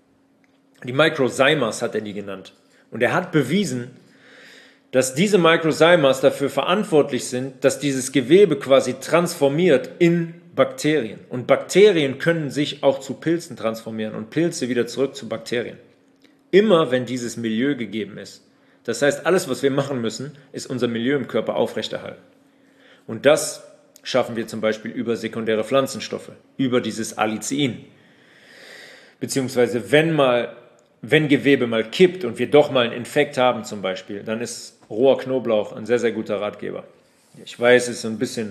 Die Microzymas hat er die genannt. Und er hat bewiesen, dass diese Microzymas dafür verantwortlich sind, dass dieses Gewebe quasi transformiert in Bakterien. Und Bakterien können sich auch zu Pilzen transformieren und Pilze wieder zurück zu Bakterien. Immer wenn dieses Milieu gegeben ist. Das heißt, alles, was wir machen müssen, ist unser Milieu im Körper aufrechterhalten. Und das schaffen wir zum Beispiel über sekundäre Pflanzenstoffe, über dieses Allicin. Beziehungsweise wenn mal, wenn Gewebe mal kippt und wir doch mal einen Infekt haben zum Beispiel, dann ist roher Knoblauch ein sehr, sehr guter Ratgeber. Ich weiß, es ist so ein bisschen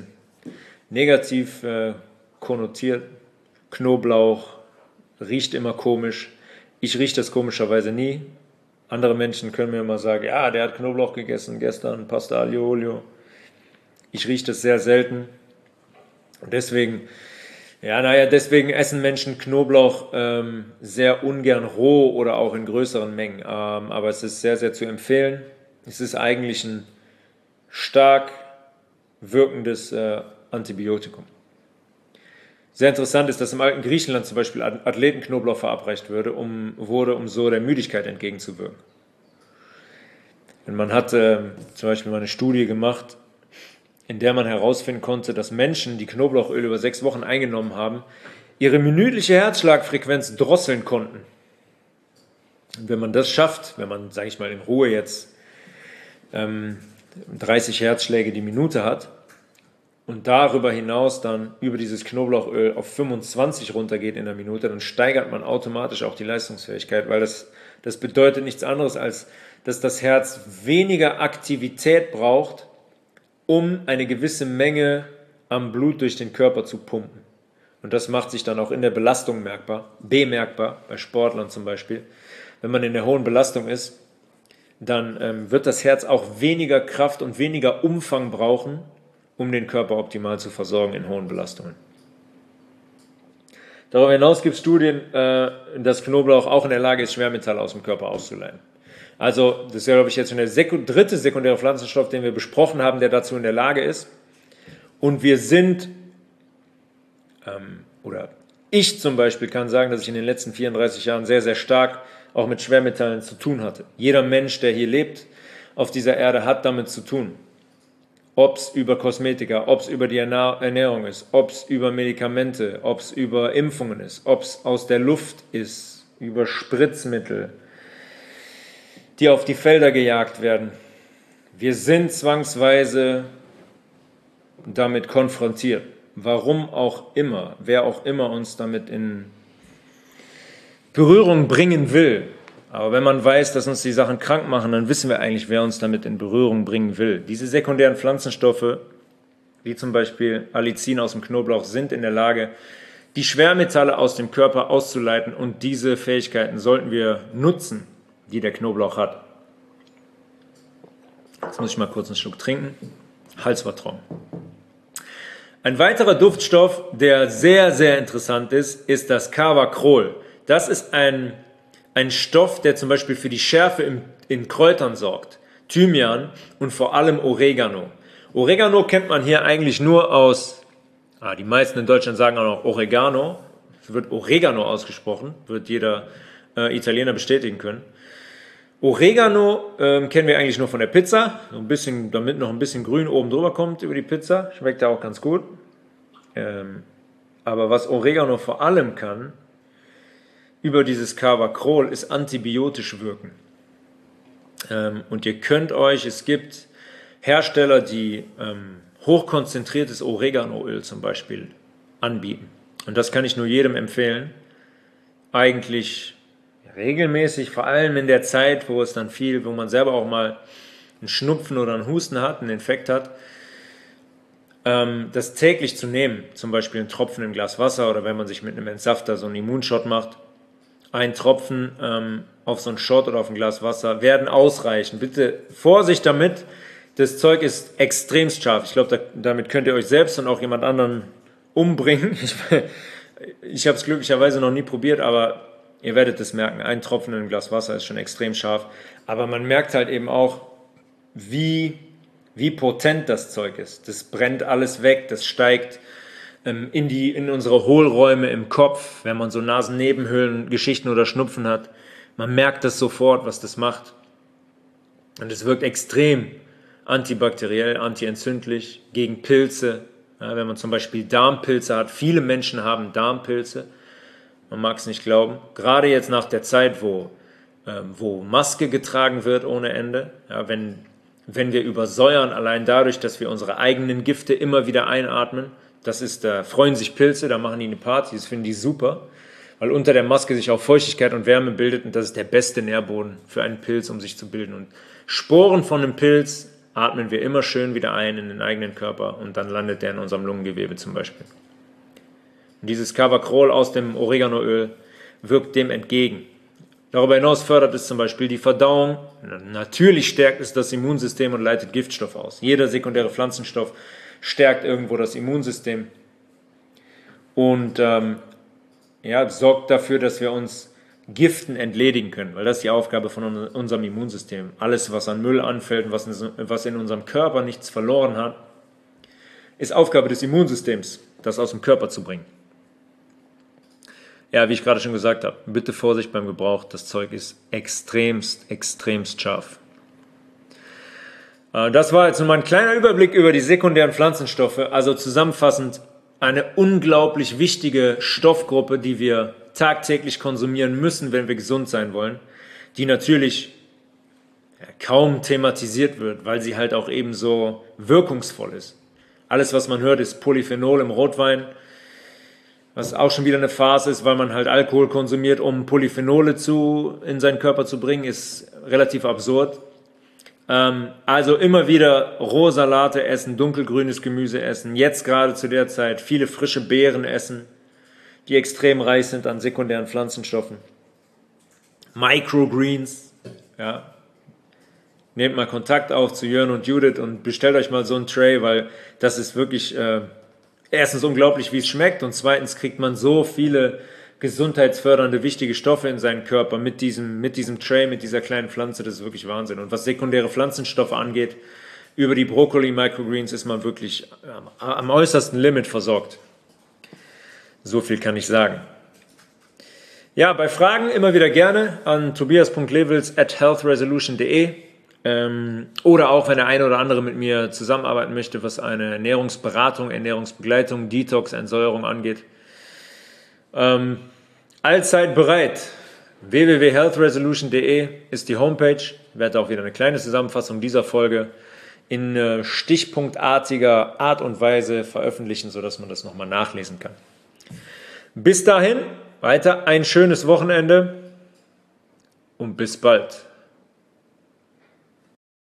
negativ äh, konnotiert. Knoblauch riecht immer komisch. Ich rieche das komischerweise nie. Andere Menschen können mir immer sagen, ja, der hat Knoblauch gegessen gestern, Pasta aglio olio. Ich rieche das sehr selten. Und deswegen, ja, naja, deswegen essen Menschen Knoblauch ähm, sehr ungern roh oder auch in größeren Mengen. Ähm, aber es ist sehr, sehr zu empfehlen. Es ist eigentlich ein stark wirkendes äh, Antibiotikum. Sehr interessant ist, dass im alten Griechenland zum Beispiel Athletenknoblauch verabreicht wurde, um, wurde, um so der Müdigkeit entgegenzuwirken. Und man hat äh, zum Beispiel mal eine Studie gemacht, in der man herausfinden konnte, dass Menschen, die Knoblauchöl über sechs Wochen eingenommen haben, ihre minütliche Herzschlagfrequenz drosseln konnten. Und wenn man das schafft, wenn man, sage ich mal, in Ruhe jetzt ähm, dreißig Herzschläge die Minute hat, und darüber hinaus dann über dieses Knoblauchöl auf fünfundzwanzig runtergeht in der Minute, dann steigert man automatisch auch die Leistungsfähigkeit, weil das, das bedeutet nichts anderes, als dass das Herz weniger Aktivität braucht, um eine gewisse Menge am Blut durch den Körper zu pumpen. Und das macht sich dann auch in der Belastung merkbar, bemerkbar, bei Sportlern zum Beispiel. Wenn man in der hohen Belastung ist, dann ähm, wird das Herz auch weniger Kraft und weniger Umfang brauchen, um den Körper optimal zu versorgen in hohen Belastungen. Darüber hinaus gibt es Studien, äh, dass Knoblauch auch in der Lage ist, Schwermetalle aus dem Körper auszuleiten. Also das ist ja, glaube ich, jetzt schon der sekund- dritte sekundäre Pflanzenstoff, den wir besprochen haben, der dazu in der Lage ist. Und wir sind, ähm, oder ich zum Beispiel kann sagen, dass ich in den letzten vierunddreißig Jahren sehr, sehr stark auch mit Schwermetallen zu tun hatte. Jeder Mensch, der hier lebt auf dieser Erde, hat damit zu tun. Ob es über Kosmetika, ob es über die Ernährung ist, ob es über Medikamente, ob es über Impfungen ist, ob es aus der Luft ist, über Spritzmittel, die auf die Felder gejagt werden. Wir sind zwangsweise damit konfrontiert. Warum auch immer, wer auch immer uns damit in Berührung bringen will. Aber wenn man weiß, dass uns die Sachen krank machen, dann wissen wir eigentlich, wer uns damit in Berührung bringen will. Diese sekundären Pflanzenstoffe, wie zum Beispiel Allicin aus dem Knoblauch, sind in der Lage, die Schwermetalle aus dem Körper auszuleiten, und diese Fähigkeiten sollten wir nutzen, die der Knoblauch hat. Jetzt muss ich mal kurz einen Schluck trinken. Hals war trocken. Ein weiterer Duftstoff, der sehr, sehr interessant ist, ist das Carvacrol. Das ist ein ein Stoff, der zum Beispiel für die Schärfe im, in Kräutern sorgt. Thymian und vor allem Oregano. Oregano kennt man hier eigentlich nur aus, ah, die meisten in Deutschland sagen auch noch Oregano, es wird Oregano ausgesprochen, wird jeder äh, Italiener bestätigen können. Oregano ähm, kennen wir eigentlich nur von der Pizza, so ein bisschen, damit noch ein bisschen Grün oben drüber kommt über die Pizza, schmeckt ja auch ganz gut. Ähm, aber was Oregano vor allem kann, über dieses Carvacrol, ist antibiotisch wirken. Ähm, und ihr könnt euch, es gibt Hersteller, die ähm, hochkonzentriertes Oreganoöl zum Beispiel anbieten. Und das kann ich nur jedem empfehlen. Eigentlich regelmäßig, vor allem in der Zeit, wo es dann viel, wo man selber auch mal einen Schnupfen oder einen Husten hat, einen Infekt hat, ähm, das täglich zu nehmen, zum Beispiel einen Tropfen im Glas Wasser oder wenn man sich mit einem Entsafter so einen Immunshot macht, ein Tropfen ähm, auf so einen Shot oder auf ein Glas Wasser werden ausreichen. Bitte Vorsicht damit, das Zeug ist extremst scharf. Ich glaube, da, damit könnt ihr euch selbst und auch jemand anderen umbringen. Ich, ich habe es glücklicherweise noch nie probiert, aber ihr werdet es merken, ein Tropfen in ein Glas Wasser ist schon extrem scharf. Aber man merkt halt eben auch, wie, wie potent das Zeug ist. Das brennt alles weg, das steigt ähm, in, die, in unsere Hohlräume im Kopf, wenn man so Nasennebenhöhlen-Geschichten oder Schnupfen hat. Man merkt das sofort, was das macht. Und es wirkt extrem antibakteriell, antientzündlich, gegen Pilze. Ja, wenn man zum Beispiel Darmpilze hat, viele Menschen haben Darmpilze. Man mag es nicht glauben. Gerade jetzt nach der Zeit, wo, ähm, wo Maske getragen wird ohne Ende, ja, wenn, wenn wir übersäuern, allein dadurch, dass wir unsere eigenen Gifte immer wieder einatmen, das ist, da freuen sich Pilze, da machen die eine Party, das finden die super, weil unter der Maske sich auch Feuchtigkeit und Wärme bildet und das ist der beste Nährboden für einen Pilz, um sich zu bilden. Und Sporen von einem Pilz atmen wir immer schön wieder ein in den eigenen Körper und dann landet der in unserem Lungengewebe zum Beispiel. Und dieses Carvacrol aus dem Oreganoöl wirkt dem entgegen. Darüber hinaus fördert es zum Beispiel die Verdauung. Natürlich stärkt es das Immunsystem und leitet Giftstoffe aus. Jeder sekundäre Pflanzenstoff stärkt irgendwo das Immunsystem und ähm, ja, sorgt dafür, dass wir uns Giften entledigen können, weil das ist die Aufgabe von unserem Immunsystem. Alles, was an Müll anfällt und was in, was in unserem Körper nichts verloren hat, ist Aufgabe des Immunsystems, das aus dem Körper zu bringen. Ja, wie ich gerade schon gesagt habe, bitte Vorsicht beim Gebrauch. Das Zeug ist extremst, extremst scharf. Das war jetzt nur mal ein kleiner Überblick über die sekundären Pflanzenstoffe. Also zusammenfassend eine unglaublich wichtige Stoffgruppe, die wir tagtäglich konsumieren müssen, wenn wir gesund sein wollen, die natürlich kaum thematisiert wird, weil sie halt auch eben so wirkungsvoll ist. Alles, was man hört, ist Polyphenol im Rotwein, was auch schon wieder eine Farce ist, weil man halt Alkohol konsumiert, um Polyphenole zu, in seinen Körper zu bringen, ist relativ absurd. Ähm, also immer wieder Rohsalate essen, dunkelgrünes Gemüse essen, jetzt gerade zu der Zeit viele frische Beeren essen, die extrem reich sind an sekundären Pflanzenstoffen. Microgreens, ja. Nehmt mal Kontakt auf zu Jörn und Judith und bestellt euch mal so ein Tray, weil das ist wirklich äh, erstens unglaublich, wie es schmeckt und zweitens kriegt man so viele gesundheitsfördernde, wichtige Stoffe in seinen Körper mit diesem, mit diesem Tray, mit dieser kleinen Pflanze, das ist wirklich Wahnsinn. Und was sekundäre Pflanzenstoffe angeht, über die Brokkoli-Microgreens ist man wirklich am, am äußersten Limit versorgt. So viel kann ich sagen. Ja, bei Fragen immer wieder gerne an tobias punkt levels at healthresolution punkt de ähm, oder auch, wenn der eine oder andere mit mir zusammenarbeiten möchte, was eine Ernährungsberatung, Ernährungsbegleitung, Detox, Entsäuerung angeht. Ähm, allzeit bereit. w w w punkt healthresolution punkt de ist die Homepage. Ich werde auch wieder eine kleine Zusammenfassung dieser Folge in äh, stichpunktartiger Art und Weise veröffentlichen, sodass man das nochmal nachlesen kann. Bis dahin, weiter ein schönes Wochenende und bis bald.